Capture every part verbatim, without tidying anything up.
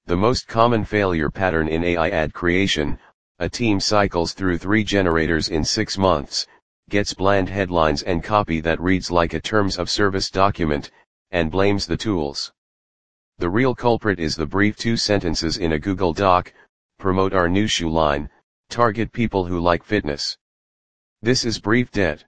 The most common failure pattern in A I ad creation: a team cycles through three generators in six months, gets bland headlines and copy that reads like a terms of service document, and blames the tools. The real culprit is the brief two sentences in a Google Doc: promote our new shoe line, target people who like fitness. This is brief debt.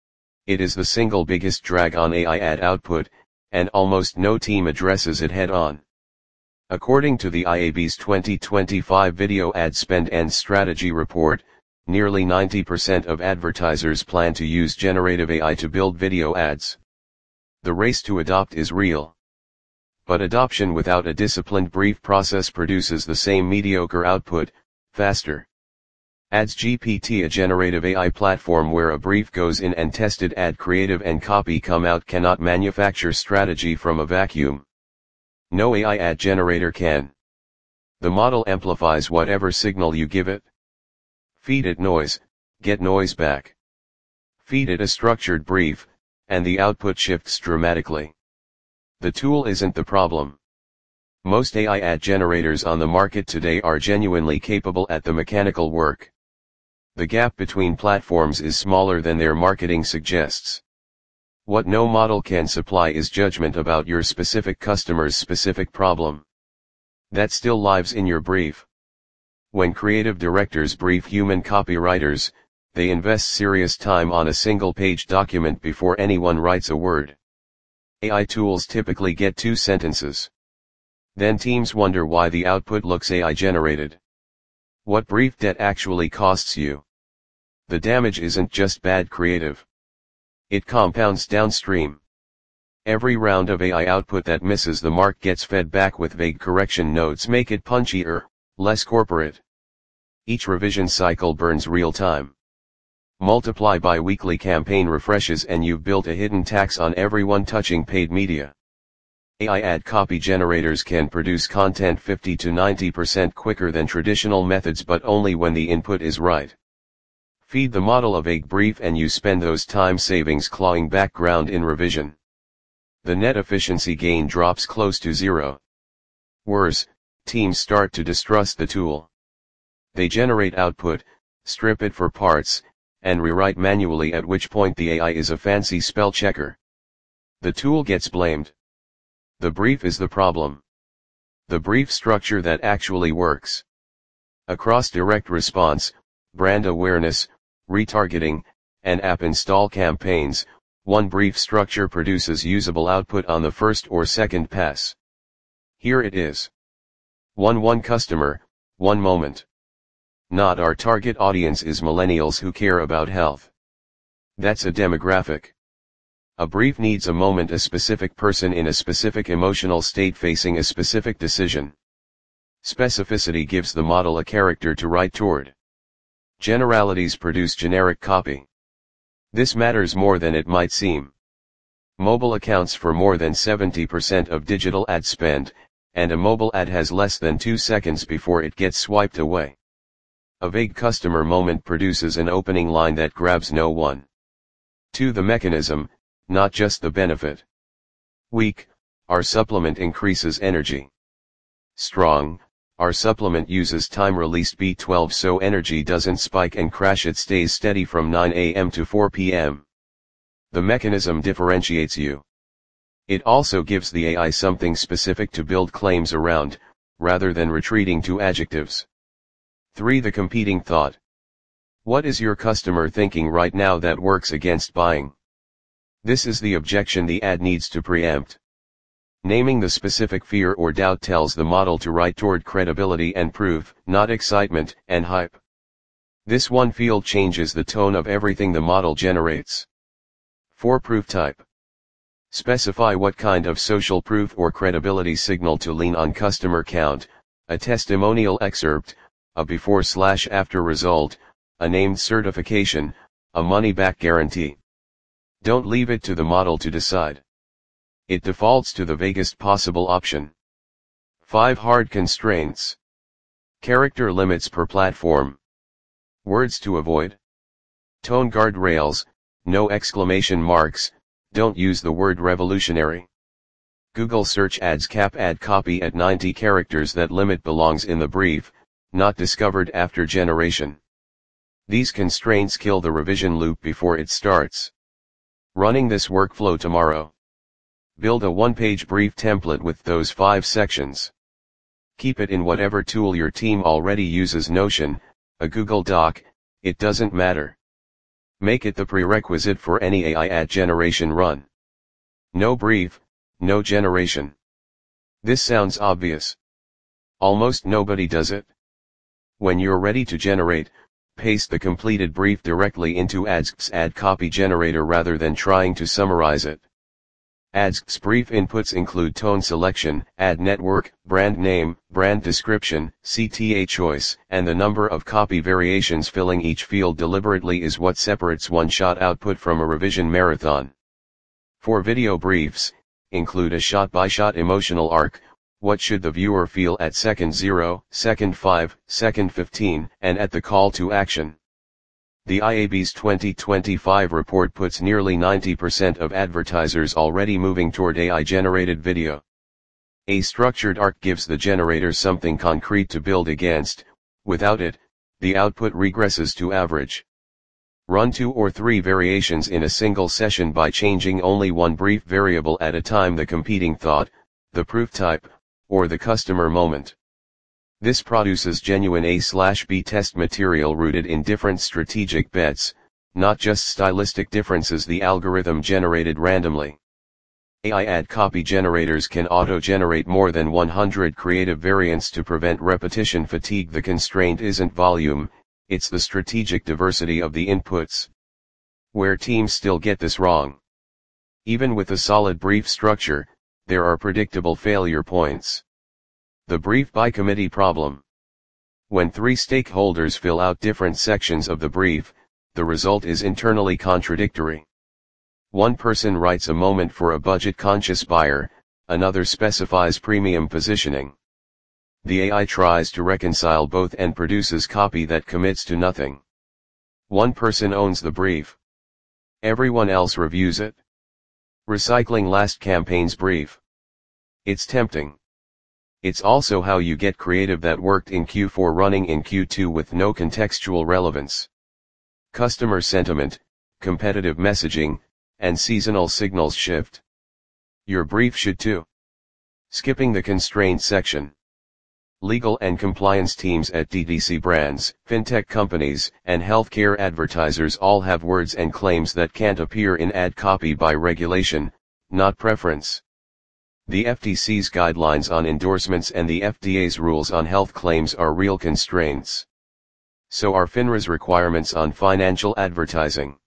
It is the single biggest drag on A I ad output, and almost no team addresses it head on. According to the I A B's twenty twenty-five Video Ad Spend and Strategy Report, nearly ninety percent of advertisers plan to use generative A I to build video ads. The race to adopt is real. But adoption without a disciplined brief process produces the same mediocre output, faster. Ads G P T, a generative A I platform where a brief goes in and tested ad creative and copy come out, cannot manufacture strategy from a vacuum. No A I ad generator can. The model amplifies whatever signal you give it. Feed it noise, get noise back. Feed it a structured brief, and the output shifts dramatically. The tool isn't the problem. Most A I ad generators on the market today are genuinely capable at the mechanical work. The gap between platforms is smaller than their marketing suggests. What no model can supply is judgment about your specific customer's specific problem. That still lives in your brief. When creative directors brief human copywriters, they invest serious time on a single-page document before anyone writes a word. A I tools typically get two sentences. Then teams wonder why the output looks A I generated. What brief debt actually costs you? The damage isn't just bad creative. It compounds downstream. Every round of A I output that misses the mark gets fed back with vague correction notes, make it punchier, less corporate. Each revision cycle burns real time. Multiply by weekly campaign refreshes and you've built a hidden tax on everyone touching paid media. A I ad copy generators can produce content fifty to ninety percent quicker than traditional methods, but only when the input is right. Feed the model a vague brief and you spend those time savings clawing back ground in revision. The net efficiency gain drops close to zero. Worse, teams start to distrust the tool. They generate output, strip it for parts, and rewrite manually, at which point the A I is a fancy spell checker. The tool gets blamed. The brief is the problem. The brief structure that actually works. Across direct response, brand awareness, retargeting, and app install campaigns, one brief structure produces usable output on the first or second pass. Here it is. one one customer, one moment. Not our target audience is millennials who care about health. That's a demographic. A brief needs a moment, a specific person in a specific emotional state facing a specific decision. Specificity gives the model a character to write toward. Generalities produce generic copy. This matters more than it might seem. Mobile accounts for more than seventy percent of digital ad spend, and a mobile ad has less than two seconds before it gets swiped away. A vague customer moment produces an opening line that grabs no one. To the mechanism, not just the benefit. Weak, our supplement increases energy. Strong, our supplement uses time-released B twelve so energy doesn't spike and crash, it stays steady from nine A M to four P M The mechanism differentiates you. It also gives the A I something specific to build claims around, rather than retreating to adjectives. three The competing thought. What is your customer thinking right now that works against buying? This is the objection the ad needs to preempt. Naming the specific fear or doubt tells the model to write toward credibility and proof, not excitement and hype. This one field changes the tone of everything the model generates. four Proof type. Specify what kind of social proof or credibility signal to lean on: customer count, a testimonial excerpt, a before slash after result, a named certification, a money-back guarantee. Don't leave it to the model to decide. It defaults to the vaguest possible option. five Hard constraints. Character limits per platform. Words to avoid. Tone guardrails, no exclamation marks, don't use the word revolutionary. Google Search Ads Cap Ad Copy at ninety characters. That limit belongs in the brief, not discovered after generation. These constraints kill the revision loop before it starts. Running this workflow tomorrow. Build a one-page brief template with those five sections. Keep it in whatever tool your team already uses, Notion, a Google Doc, it doesn't matter. Make it the prerequisite for any A I ad generation run. No brief, no generation. This sounds obvious. Almost nobody does it. When you're ready to generate, paste the completed brief directly into Adsc's ad copy generator rather than trying to summarize it. Adsc's brief inputs include tone selection, ad network, brand name, brand description, C T A choice, and the number of copy variations. Filling each field deliberately is what separates one-shot output from a revision marathon. For video briefs, include a shot-by-shot emotional arc. What should the viewer feel at second zero, second five, second fifteen, and at the call to action? The I A B's twenty twenty-five report puts nearly ninety percent of advertisers already moving toward A I-generated video. A structured arc gives the generator something concrete to build against. Without it, the output regresses to average. Run two or three variations in a single session by changing only one brief variable at a time: the competing thought, the proof type, or the customer moment. This produces genuine A/B test material rooted in different strategic bets, not just stylistic differences the algorithm generated randomly. A I ad copy generators can auto-generate more than one hundred creative variants to prevent repetition fatigue. The constraint isn't volume, it's the strategic diversity of the inputs. Where teams still get this wrong. Even with a solid brief structure, there are predictable failure points. The brief by committee problem. When three stakeholders fill out different sections of the brief, the result is internally contradictory. One person writes a moment for a budget-conscious buyer, another specifies premium positioning. The A I tries to reconcile both and produces copy that commits to nothing. One person owns the brief. Everyone else reviews it. Recycling last campaign's brief. It's tempting. It's also how you get creative that worked in Q four running in Q two with no contextual relevance. Customer sentiment, competitive messaging, and seasonal signals shift. Your brief should too. Skipping the constraint section. Legal and compliance teams at D T C brands, fintech companies, and healthcare advertisers all have words and claims that can't appear in ad copy by regulation, not preference. The F T C's guidelines on endorsements and the F D A's rules on health claims are real constraints. So are FINRA's requirements on financial advertising.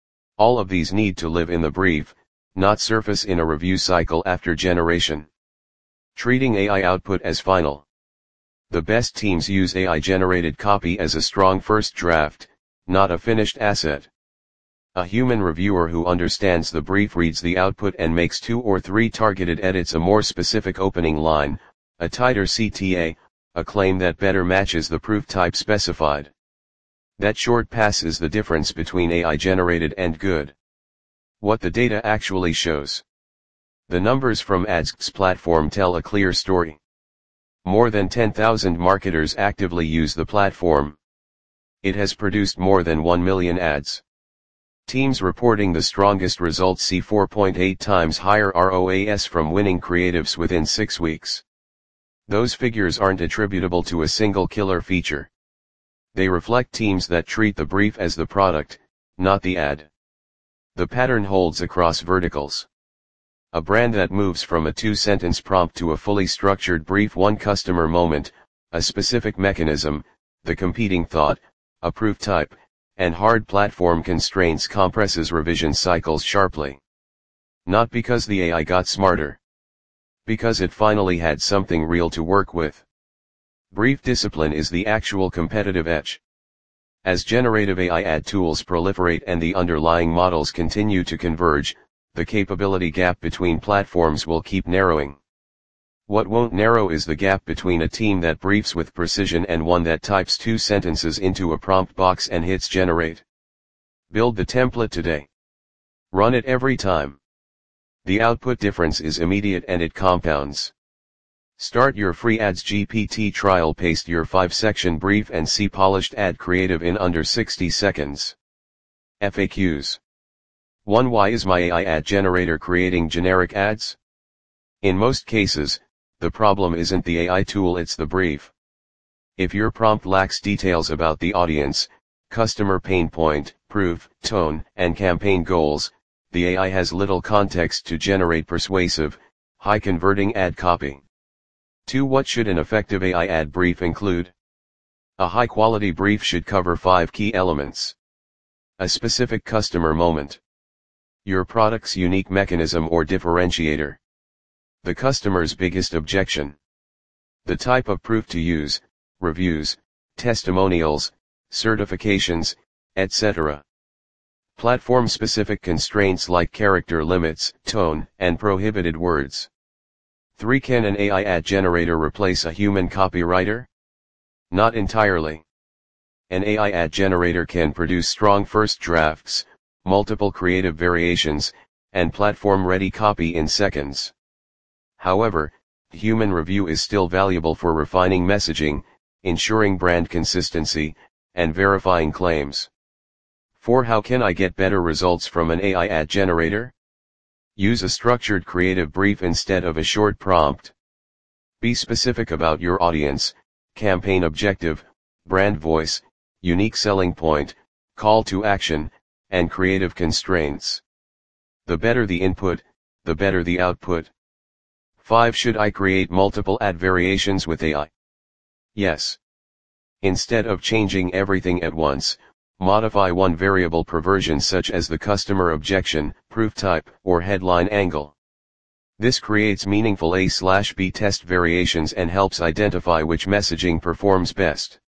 All of these need to live in the brief, not surface in a review cycle after generation. Treating A I output as final. The best teams use A I-generated copy as a strong first draft, not a finished asset. A human reviewer who understands the brief reads the output and makes two or three targeted edits: a more specific opening line, a tighter C T A, a claim that better matches the proof type specified. That short pass is the difference between A I-generated and good. What the data actually shows. The numbers from Adsc's platform tell a clear story. More than ten thousand marketers actively use the platform. It has produced more than one million ads. Teams reporting the strongest results see four point eight times higher R O A S from winning creatives within six weeks. Those figures aren't attributable to a single killer feature. They reflect teams that treat the brief as the product, not the ad. The pattern holds across verticals. A brand that moves from a two-sentence prompt to a fully structured brief: one customer moment, a specific mechanism, the competing thought, a proof type, and hard platform constraints compresses revision cycles sharply. Not because the A I got smarter. Because it finally had something real to work with. Brief discipline is the actual competitive edge. As generative A I ad tools proliferate and the underlying models continue to converge, the capability gap between platforms will keep narrowing. What won't narrow is the gap between a team that briefs with precision and one that types two sentences into a prompt box and hits generate. Build the template today. Run it every time. The output difference is immediate and it compounds. Start your free Ads G P T trial. Paste your five section brief and see polished ad creative in under sixty seconds. F A Qs. one. Why is my A I ad generator creating generic ads? In most cases, the problem isn't the A I tool, it's the brief. If your prompt lacks details about the audience, customer pain point, proof, tone, and campaign goals, the A I has little context to generate persuasive, high-converting ad copy. two. What should an effective A I ad brief include? A high-quality brief should cover five key elements. A specific customer moment. Your product's unique mechanism or differentiator. The customer's biggest objection. The type of proof to use, reviews, testimonials, certifications, et cetera. Platform-specific constraints like character limits, tone, and prohibited words. three. Can an A I ad generator replace a human copywriter? Not entirely. An A I ad generator can produce strong first drafts, multiple creative variations, and platform-ready copy in seconds. However, human review is still valuable for refining messaging, ensuring brand consistency, and verifying claims. four. How can I get better results from an A I ad generator? Use a structured creative brief instead of a short prompt. Be specific about your audience, campaign objective, brand voice, unique selling point, call to action, and creative constraints. The better the input, the better the output. five. Should I create multiple ad variations with A I? Yes. Instead of changing everything at once, modify one variable per version, such as the customer objection, proof type, or headline angle. This creates meaningful A/B test variations and helps identify which messaging performs best.